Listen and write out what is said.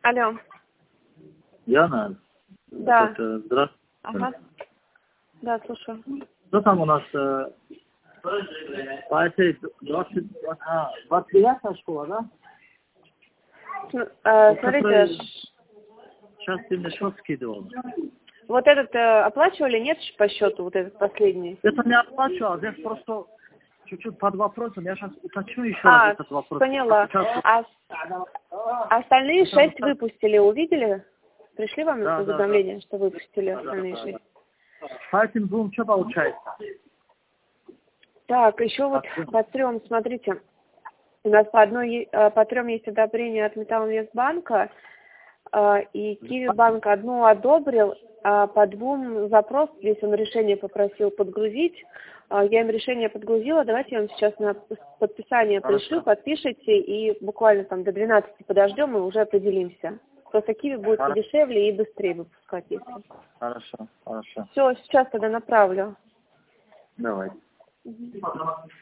Алло. Яна? Да. Здравствуйте. Ага. Да, слушаю. Что там у нас? По этой 29-я школа, да? Смотрите, Сейчас ты мне что скидывал? вот этот оплачивали, нет, по счету, вот этот последний? Это не оплачивал, здесь просто чуть-чуть под вопросом. Я сейчас уточню еще раз этот вопрос. Поняла. А остальные 6 выпустили, увидели? Пришли вам уведомления, что выпустили остальные 6? По этим двум что получается? Так, еще вот по 3, смотрите, у нас по 3 есть одобрение от Металлинвестбанка, и Киви-банк одну одобрил, а по 2 запрос, здесь он решение попросил подгрузить, я им решение подгрузила, давайте я вам сейчас на подписание пришлю, подпишите, и буквально там до 12 подождем и уже определимся. Просто Киви будет подешевле и быстрее выпускать, если. Хорошо. Все, сейчас тогда направлю. Давай.